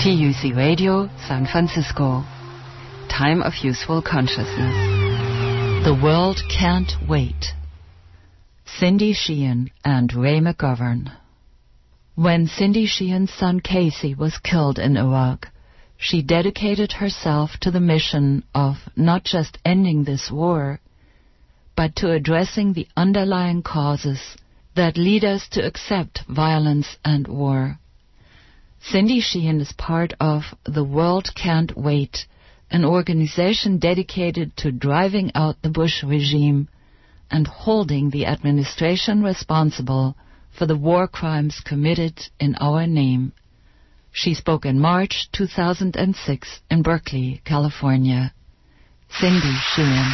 TUC Radio, San Francisco. Time of Useful Consciousness. The World Can't Wait. Cindy Sheehan and Ray McGovern. When Cindy Sheehan's son Casey was killed in Iraq, she dedicated herself to the mission of not just ending this war, but to addressing the underlying causes that lead us to accept violence and war. Cindy Sheehan is part of The World Can't Wait, an organization dedicated to driving out the Bush regime and holding the administration responsible for the war crimes committed in our name. She spoke in March 2006 in Berkeley, California. Cindy Sheehan.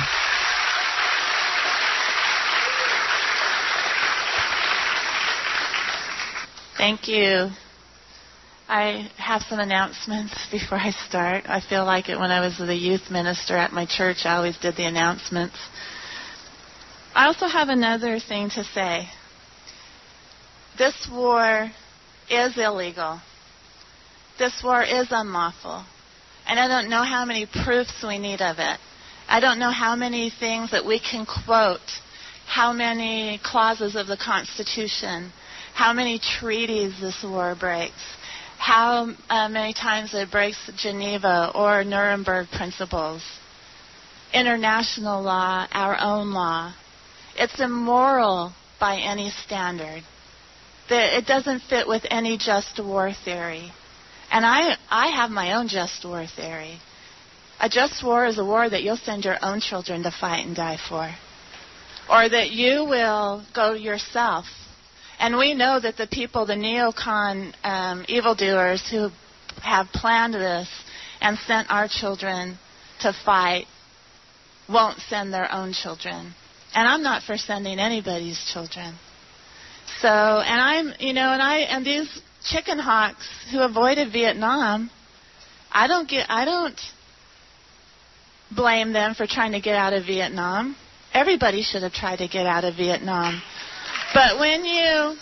Thank you. I have some announcements before I start. I feel like it when I was the youth minister at my church. I always did the announcements. I also have another thing to say. This war is illegal. This war is unlawful. And I don't know how many proofs we need of it. I don't know how many things that we can quote, how many clauses of the Constitution, how many treaties this war breaks, how many times it breaks Geneva or Nuremberg principles, international law, our own law. It's immoral by any standard. It doesn't fit with any just war theory. And I have my own just war theory. A just war is a war that you'll send your own children to fight and die for, or that you will go yourself. And we know that the people, the neocon evildoers who have planned this and sent our children to fight won't send their own children. And I'm not for sending anybody's children. So, and these chicken hawks who avoided Vietnam, I don't blame them for trying to get out of Vietnam. Everybody should have tried to get out of Vietnam. But when you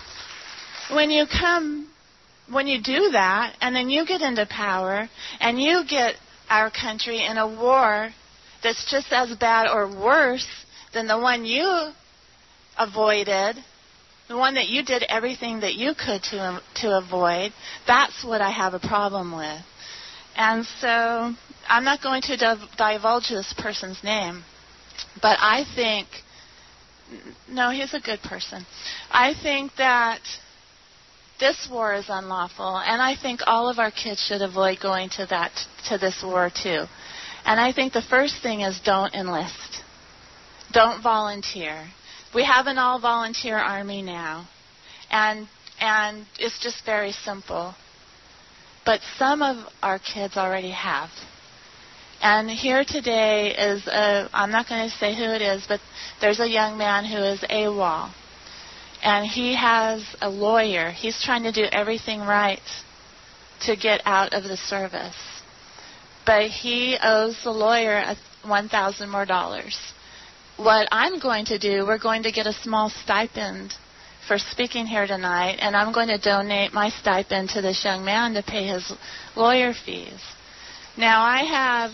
do that, and then you get into power, and you get our country in a war that's just as bad or worse than the one you avoided, the one that you did everything that you could to avoid, that's what I have a problem with. And so I'm not going to divulge this person's name, but I think, no, he's a good person. I think that this war is unlawful, and I think all of our kids should avoid going to this war too. And I think the first thing is don't enlist. Don't volunteer. We have an all-volunteer army now, and it's just very simple. But some of our kids already have. And here today is I'm not going to say who it is, but there's a young man who is AWOL. And he has a lawyer. He's trying to do everything right to get out of the service. But he owes the lawyer $1,000 more. What I'm going to do, we're going to get a small stipend for speaking here tonight, and I'm going to donate my stipend to this young man to pay his lawyer fees. Now, I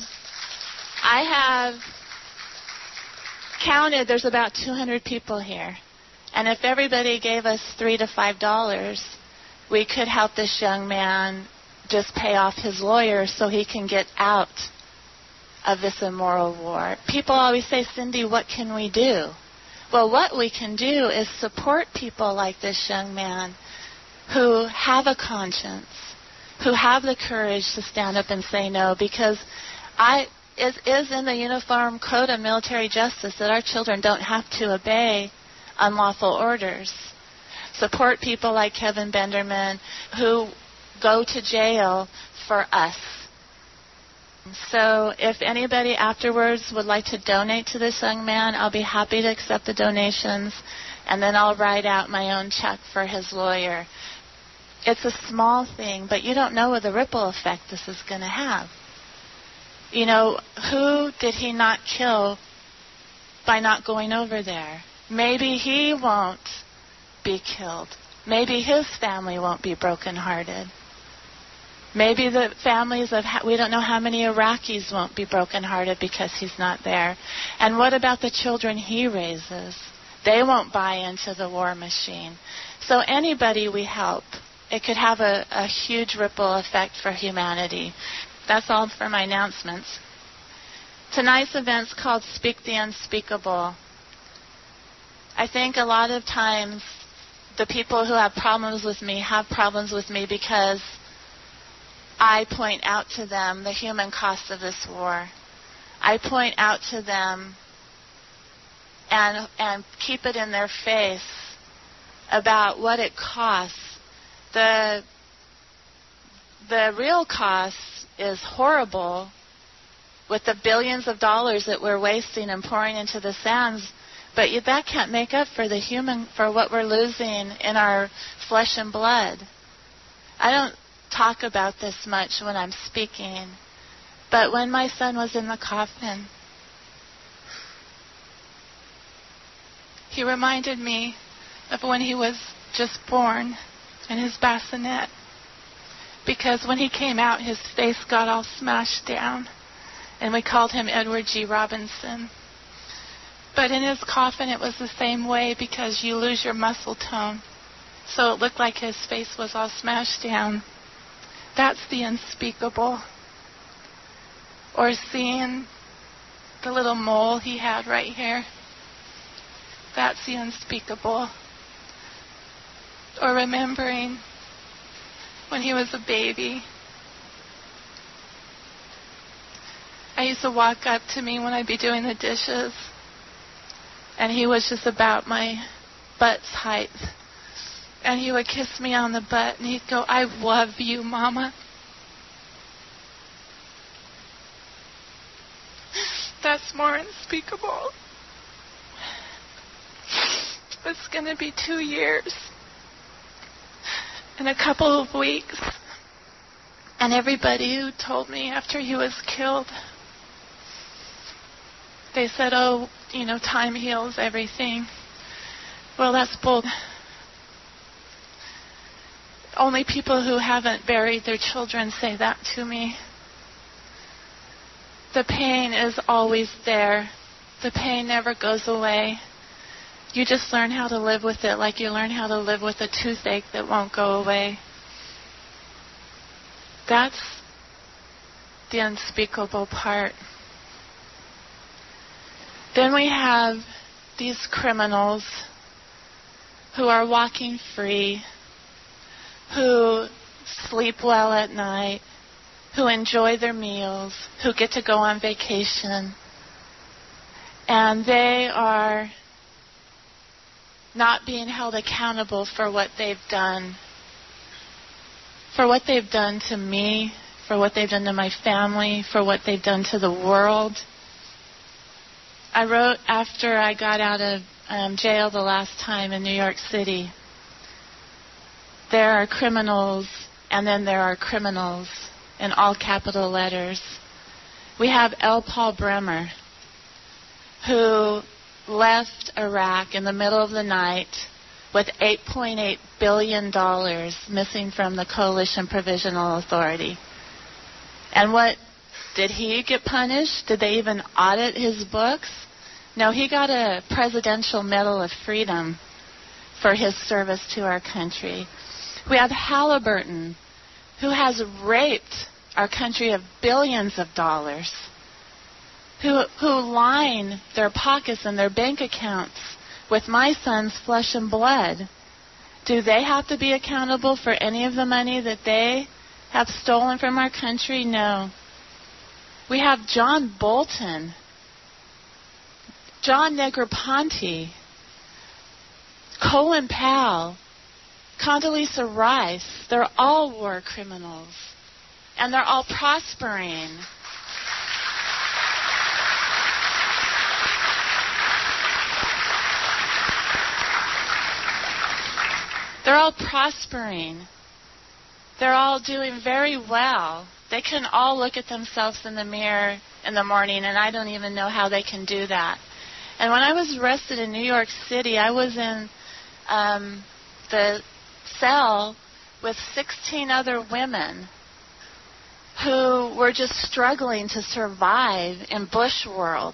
have counted, there's about 200 people here. And if everybody gave us $3 to $5, we could help this young man just pay off his lawyer so he can get out of this immoral war. People always say, Cindy, what can we do? Well, what we can do is support people like this young man who have a conscience, who have the courage to stand up and say no, because it is in the Uniform Code of Military Justice that our children don't have to obey unlawful orders. Support people like Kevin Benderman who go to jail for us. So if anybody afterwards would like to donate to this young man, I'll be happy to accept the donations, and then I'll write out my own check for his lawyer. It's a small thing, but you don't know what the ripple effect this is going to have. You know, who did he not kill by not going over there? Maybe he won't be killed. Maybe his family won't be brokenhearted. Maybe the families of, we don't know how many Iraqis won't be brokenhearted because he's not there. And what about the children he raises? They won't buy into the war machine. So anybody we help, it could have a huge ripple effect for humanity. That's all for my announcements. Tonight's event's called Speak the Unspeakable. I think a lot of times the people who have problems with me because I point out to them the human cost of this war. I point out to them and keep it in their face about what it costs. The real cost is horrible with the billions of dollars that we're wasting and pouring into the sands, but that can't make up for for what we're losing in our flesh and blood. I don't talk about this much when I'm speaking, but when my son was in the coffin, he reminded me of when he was just born in his bassinet, because when he came out, his face got all smashed down, and we called him Edward G. Robinson. But in his coffin, it was the same way, because you lose your muscle tone, so it looked like his face was all smashed down. That's the unspeakable. Or seeing the little mole he had right here. That's the unspeakable. Or remembering when he was a baby. I used to walk up to me when I'd be doing the dishes, and he was just about my butt's height. And he would kiss me on the butt, and he'd go, "I love you, Mama." That's more unspeakable. It's going to be 2 years in a couple of weeks. And everybody who told me after he was killed, they said, "Oh, time heals everything." Well, that's bull. Only people who haven't buried their children say that to me. The pain is always there. The pain never goes away. You just learn how to live with it like you learn how to live with a toothache that won't go away. That's the unspeakable part. Then we have these criminals who are walking free, who sleep well at night, who enjoy their meals, who get to go on vacation. And they are not being held accountable for what they've done. For what they've done to me, for what they've done to my family, for what they've done to the world. I wrote after I got out of jail the last time in New York City. There are criminals, and then there are criminals, in all capital letters. We have L. Paul Bremer, who left Iraq in the middle of the night with $8.8 billion missing from the Coalition Provisional Authority. And what, did he get punished? Did they even audit his books? No, he got a Presidential Medal of Freedom for his service to our country. We have Halliburton, who has raped our country of billions of dollars, who line their pockets and their bank accounts with my son's flesh and blood. Do they have to be accountable for any of the money that they have stolen from our country? No. We have John Bolton, John Negroponte, Colin Powell, Condoleezza Rice. They're all war criminals. And they're all prospering. They're all prospering. They're all doing very well. They can all look at themselves in the mirror in the morning, and I don't even know how they can do that. And when I was arrested in New York City, I was in the cell with 16 other women who were just struggling to survive in bush world.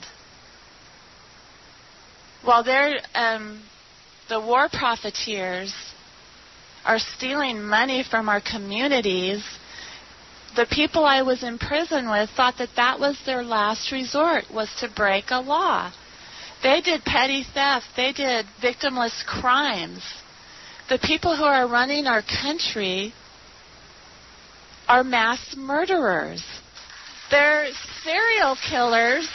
While the war profiteers are stealing money from our communities, the people I was in prison with thought that that was their last resort, was to break a law. They did petty theft. They did victimless crimes. The people who are running our country are mass murderers. They're serial killers.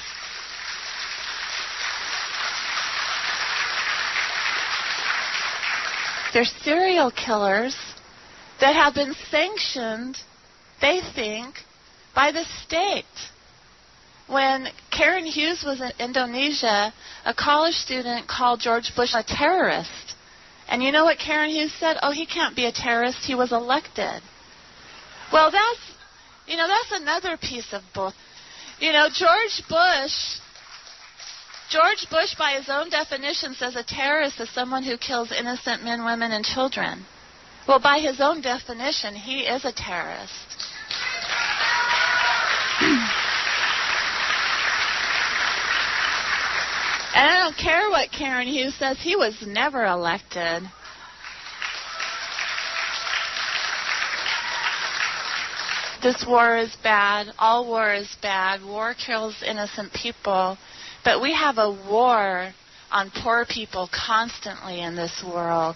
They're serial killers that have been sanctioned, they think, by the state. When Karen Hughes was in Indonesia, a college student called George Bush a terrorist. And you know what Karen Hughes said? Oh, he can't be a terrorist. He was elected. Well, that's another piece of bull. George Bush, by his own definition, says a terrorist is someone who kills innocent men, women, and children. Well, by his own definition, he is a terrorist. And I don't care what Karen Hughes says, he was never elected. This war is bad. All war is bad. War kills innocent people. But we have a war on poor people constantly in this world.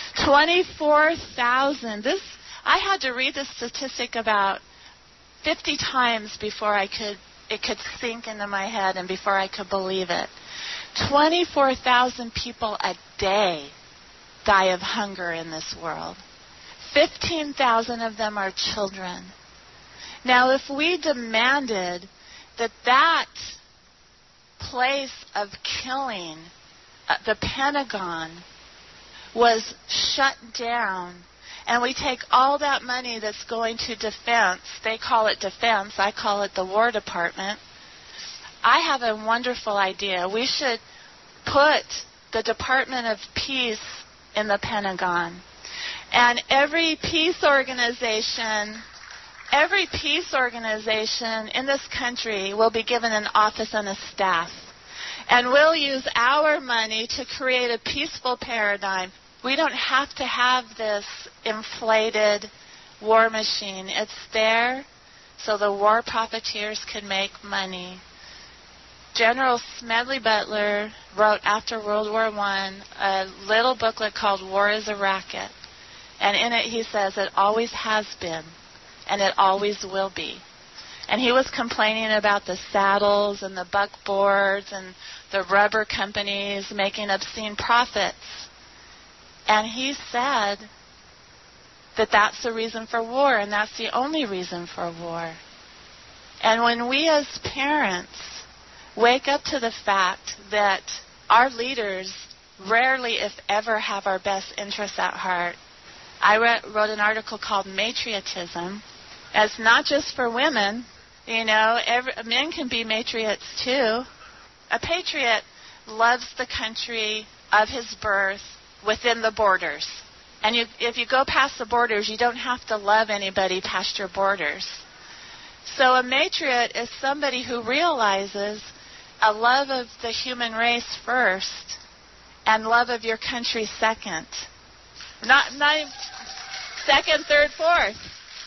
24,000. I had to read this statistic about 50 times before it could sink into my head and before I could believe it. 24,000 people a day die of hunger in this world. 15,000 of them are children. Now, if we demanded that place of killing, the Pentagon, was shut down, and we take all that money that's going to defense, they call it defense, I call it the War Department, I have a wonderful idea. We should put the Department of Peace in the Pentagon. And every peace organization in this country will be given an office and a staff. And we'll use our money to create a peaceful paradigm. We don't have to have this inflated war machine. It's there so the war profiteers can make money. General Smedley Butler wrote after World War I a little booklet called War is a Racket. And in it he says it always has been and it always will be. And he was complaining about the saddles and the buckboards and the rubber companies making obscene profits. And he said that that's the reason for war, and that's the only reason for war. And when we as parents wake up to the fact that our leaders rarely, if ever, have our best interests at heart, I wrote an article called Matriotism. It's not just for women. Men can be matriots too. A patriot loves the country of his birth within the borders. And if you go past the borders, you don't have to love anybody past your borders. So a matriot is somebody who realizes a love of the human race first and love of your country second. Not second, third, fourth.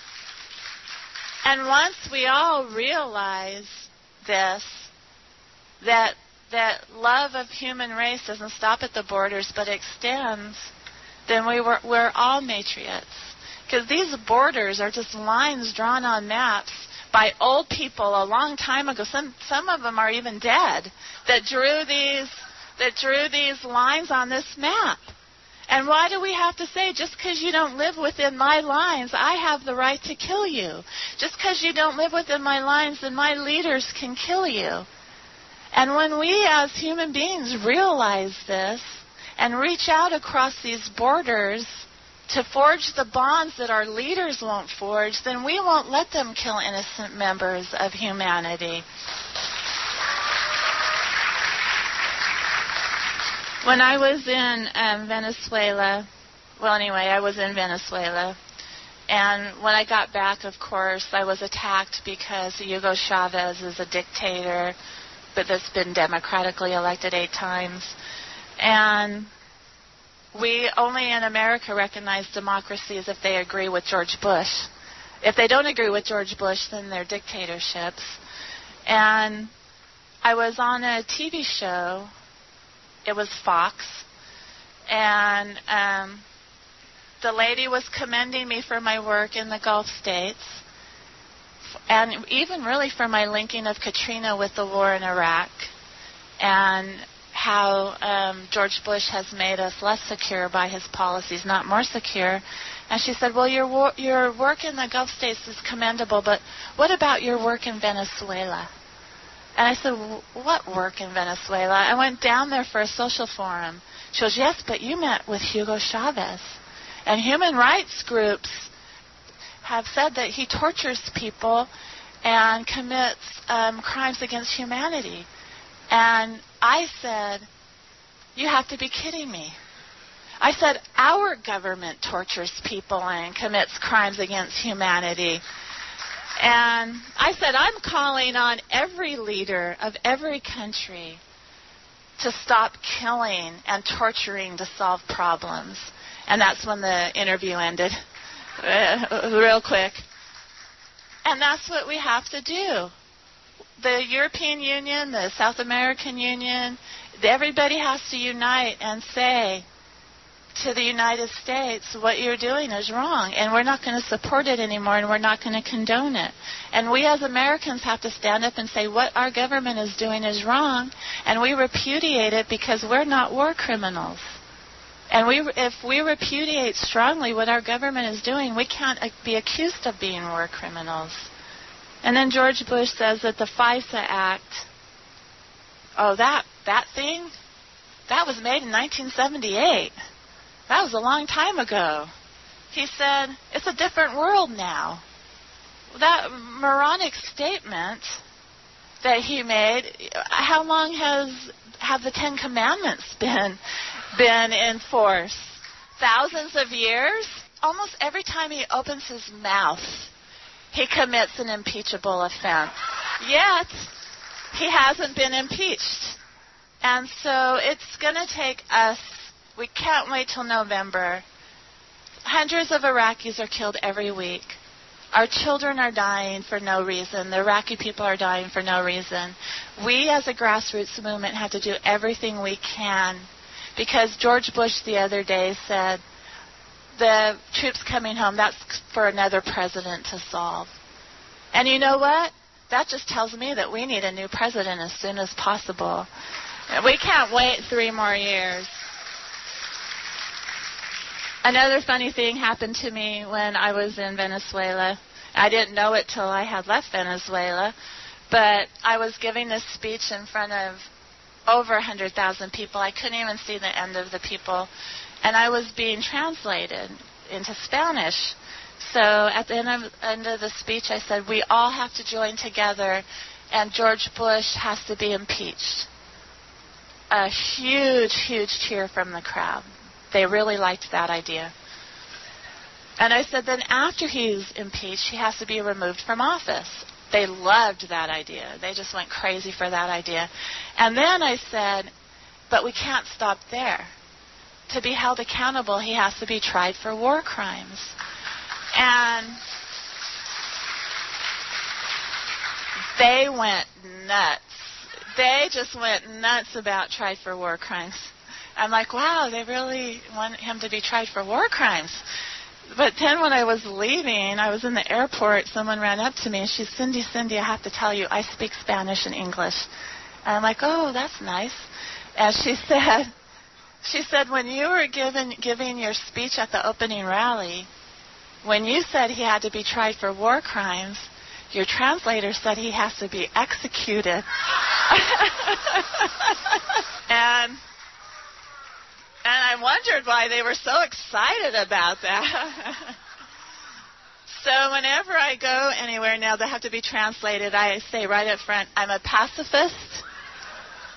And once we all realize this, that love of human race doesn't stop at the borders but extends, then we're all matriots. Because these borders are just lines drawn on maps by old people a long time ago. Some of them are even dead that drew these lines on this map. And why do we have to say, just because you don't live within my lines, I have the right to kill you? Just because you don't live within my lines, then my leaders can kill you. And when we as human beings realize this and reach out across these borders to forge the bonds that our leaders won't forge, then we won't let them kill innocent members of humanity. When I was in Venezuela, I was in Venezuela And when I got back, of course, I was attacked because Hugo Chavez is a dictator, but that's been democratically elected 8 times. And we only in America recognize democracies if they agree with George Bush. If they don't agree with George Bush, then they're dictatorships. And I was on a TV show. It was Fox. And the lady was commending me for my work in the Gulf states, and even really for my linking of Katrina with the war in Iraq, and how George Bush has made us less secure by his policies, not more secure. And she said, well, your work in the Gulf states is commendable, but what about your work in Venezuela? And I said, what work in Venezuela? I went down there for a social forum. She goes, yes, but you met with Hugo Chavez. And human rights groups have said that he tortures people and commits crimes against humanity. And I said, you have to be kidding me. I said, our government tortures people and commits crimes against humanity. And I said, I'm calling on every leader of every country to stop killing and torturing to solve problems. And that's when the interview ended, real quick. And that's what we have to do. The European Union, the South American Union, everybody has to unite and say to the United States, what you're doing is wrong, and we're not going to support it anymore, and we're not going to condone it. And we as Americans have to stand up and say what our government is doing is wrong, and we repudiate it because we're not war criminals. And if we repudiate strongly what our government is doing, we can't be accused of being war criminals. And then George Bush says that the FISA Act, that thing, that was made in 1978. That was a long time ago. He said, it's a different world now. That moronic statement that he made, how long have the Ten Commandments been in force? Thousands of years? Almost every time he opens his mouth, he commits an impeachable offense. Yet, he hasn't been impeached. And so it's going to take us, we can't wait till November. Hundreds of Iraqis are killed every week. Our children are dying for no reason. The Iraqi people are dying for no reason. We as a grassroots movement have to do everything we can, because George Bush the other day said, the troops coming home, that's for another president to solve. And you know what? That just tells me that we need a new president as soon as possible. We can't wait 3 more years. Another funny thing happened to me when I was in Venezuela. I didn't know it till I had left Venezuela, but I was giving this speech in front of over 100,000 people. I couldn't even see the end of the people, and I was being translated into Spanish. So at the end of the speech, I said, we all have to join together, and George Bush has to be impeached. A huge, huge cheer from the crowd. They really liked that idea. And I said, then after he's impeached, he has to be removed from office. They loved that idea. They just went crazy for that idea. And then I said, but we can't stop there. To be held accountable, he has to be tried for war crimes. And they went nuts. They just went nuts about tried for war crimes. I'm like, wow, they really want him to be tried for war crimes. But then when I was leaving, I was in the airport, someone ran up to me, and she said, Cindy, I have to tell you, I speak Spanish and English. And I'm like, oh, that's nice. And she said, when you were giving your speech at the opening rally, when you said he had to be tried for war crimes, your translator said he has to be executed. And I wondered why they were so excited about that. So whenever I go anywhere now that have to be translated, I say right up front, I'm a pacifist.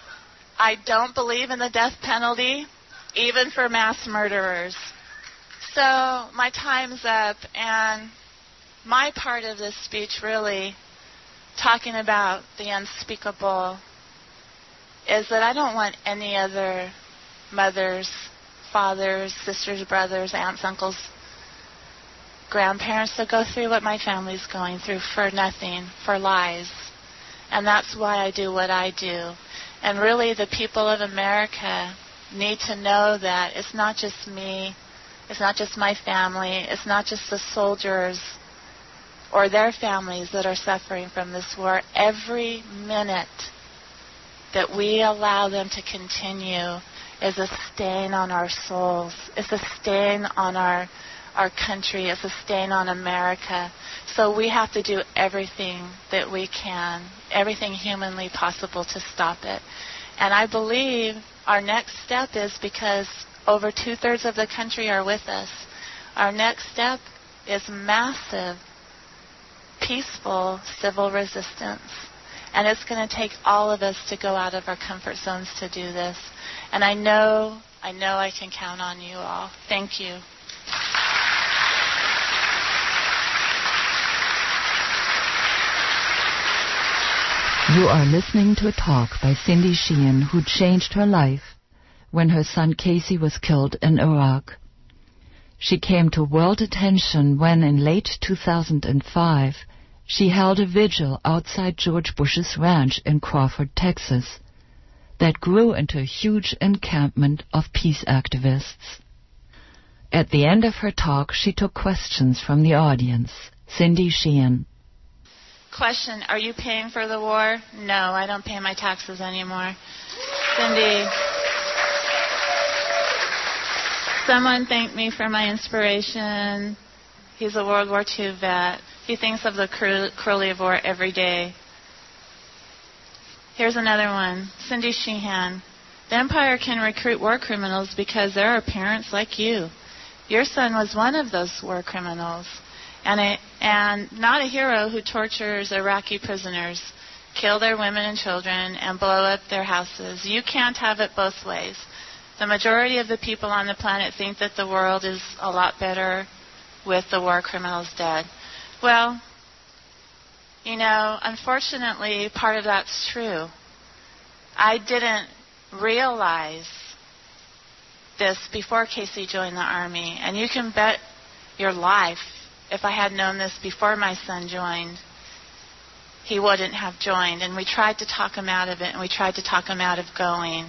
I don't believe in the death penalty, even for mass murderers. So my time's up, and my part of this speech really talking about the unspeakable is that I don't want any other mothers, fathers, sisters, brothers, aunts, uncles, grandparents to go through what my family's going through for nothing, for lies. And that's why I do what I do. And really the people of America need to know that it's not just me, it's not just my family, it's not just the soldiers or their families that are suffering from this war. Every minute that we allow them to continue is a stain on our souls. It's a stain on our country. It's a stain on America. So we have to do everything that we can, everything humanly possible to stop it. And I believe our next step is, because over 2/3 of the country are with us, our next step is massive, peaceful civil resistance. And it's going to take all of us to go out of our comfort zones to do this. And I know I can count on you all. Thank you. You are listening to a talk by Cindy Sheehan, who changed her life when her son Casey was killed in Iraq. She came to world attention when, in late 2005, she held a vigil outside George Bush's ranch in Crawford, Texas, that grew into a huge encampment of peace activists. At the end of her talk, she took questions from the audience. Cindy Sheehan. Question, are you paying for the war? No, I don't pay my taxes anymore. Cindy, someone thanked me for my inspiration. He's a World War II vet. He thinks of the cruelty of war every day. Here's another one. Cindy Sheehan. The Empire can recruit war criminals because there are parents like you. Your son was one of those war criminals. And not a hero who tortures Iraqi prisoners, kill their women and children, and blow up their houses. You can't have it both ways. The majority of the people on the planet think that the world is a lot better with the war criminals dead. Well, unfortunately, part of that's true. I didn't realize this before Casey joined the Army, and you can bet your life, if I had known this before my son joined, he wouldn't have joined. And we tried to talk him out of it, and we tried to talk him out of going.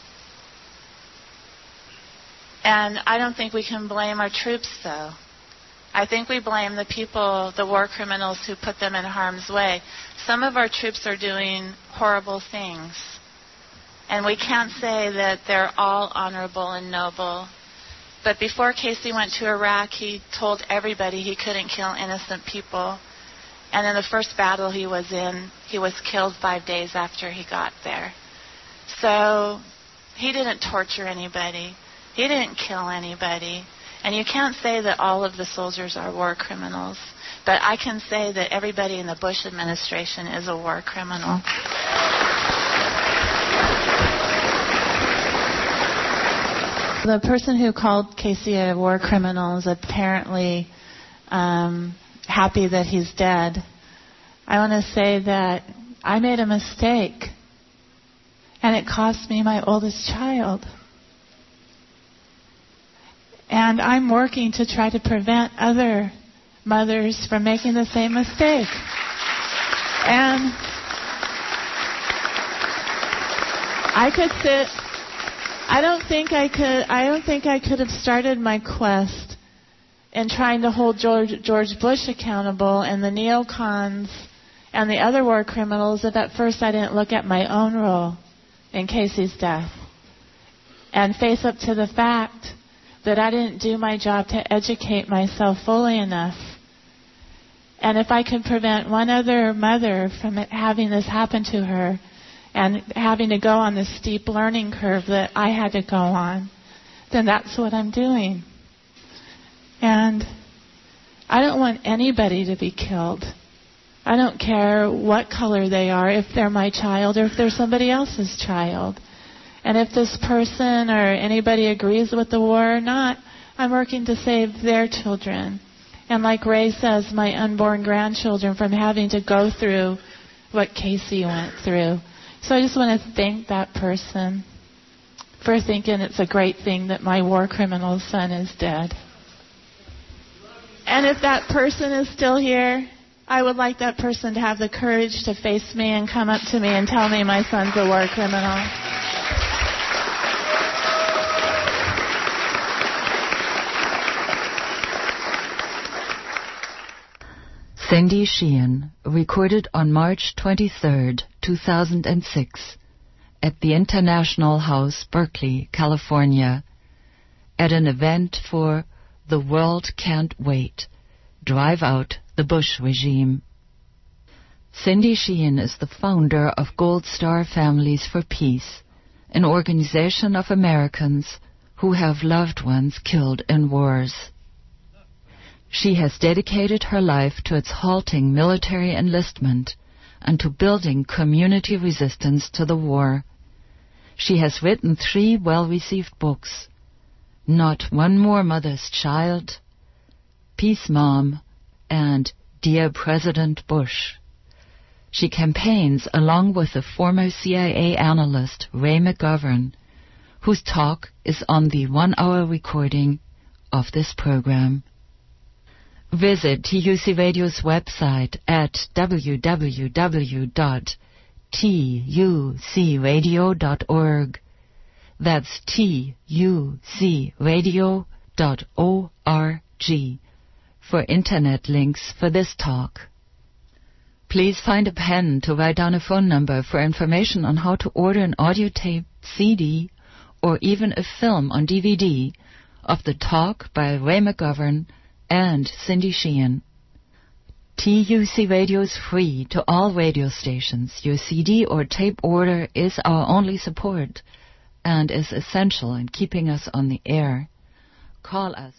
And I don't think we can blame our troops, though. I think we blame the people, the war criminals who put them in harm's way. Some of our troops are doing horrible things. And we can't say that they're all honorable and noble. But before Casey went to Iraq, he told everybody he couldn't kill innocent people. And in the first battle he was in, he was killed 5 days after he got there. So he didn't torture anybody. He didn't kill anybody. And you can't say that all of the soldiers are war criminals. But I can say that everybody in the Bush administration is a war criminal. The person who called Casey a war criminal is apparently happy that he's dead. I want to say that I made a mistake, and it cost me my oldest child. And I'm working to try to prevent other mothers from making the same mistake. And I could sit... I don't think I could have started my quest in trying to hold George Bush accountable and the neocons and the other war criminals if at first I didn't look at my own role in Casey's death and face up to the fact that I didn't do my job to educate myself fully enough. And if I could prevent one other mother from having this happen to her and having to go on the steep learning curve that I had to go on, then that's what I'm doing. And I don't want anybody to be killed. I don't care what color they are, if they're my child or if they're somebody else's child. And if this person or anybody agrees with the war or not, I'm working to save their children. And like Ray says, my unborn grandchildren from having to go through what Casey went through. So I just want to thank that person for thinking it's a great thing that my war criminal son is dead. And if that person is still here, I would like that person to have the courage to face me and come up to me and tell me my son's a war criminal. Cindy Sheehan, recorded on March 23, 2006, at the International House, Berkeley, California, at an event for The World Can't Wait, Drive Out the Bush Regime. Cindy Sheehan is the founder of Gold Star Families for Peace, an organization of Americans who have loved ones killed in wars. She has dedicated her life to its halting military enlistment and to building community resistance to the war. She has written 3 well-received books: Not One More Mother's Child, Peace Mom, and Dear President Bush. She campaigns along with the former CIA analyst Ray McGovern, whose talk is on the 1-hour recording of this program. Visit TUC Radio's website at www.tucradio.org. That's tucradio.org for internet links for this talk. Please find a pen to write down a phone number for information on how to order an audio tape, CD, or even a film on DVD of the talk by Ray McGovern and Cindy Sheehan. TUC Radio is free to all radio stations. Your CD or tape order is our only support and is essential in keeping us on the air. Call us.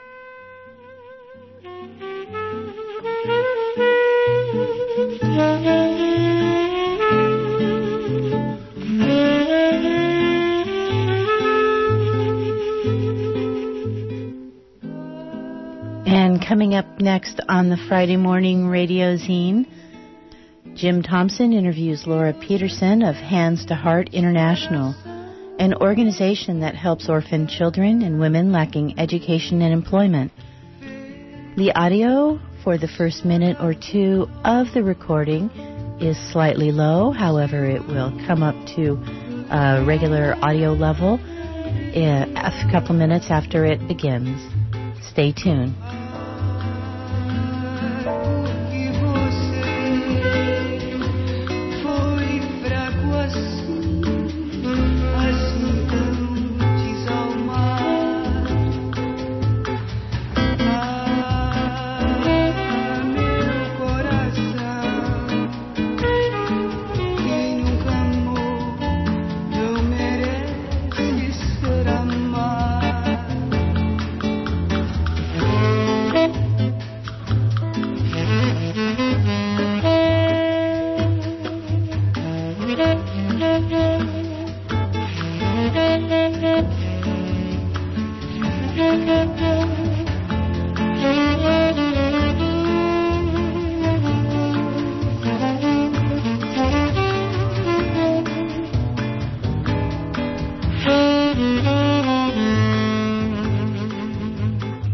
And coming up next on the Friday Morning Radio Zine, Jim Thompson interviews Laura Peterson of Hands to Heart International, an organization that helps orphan children and women lacking education and employment. The audio for the first minute or two of the recording is slightly low. However, it will come up to a regular audio level a couple minutes after it begins. Stay tuned.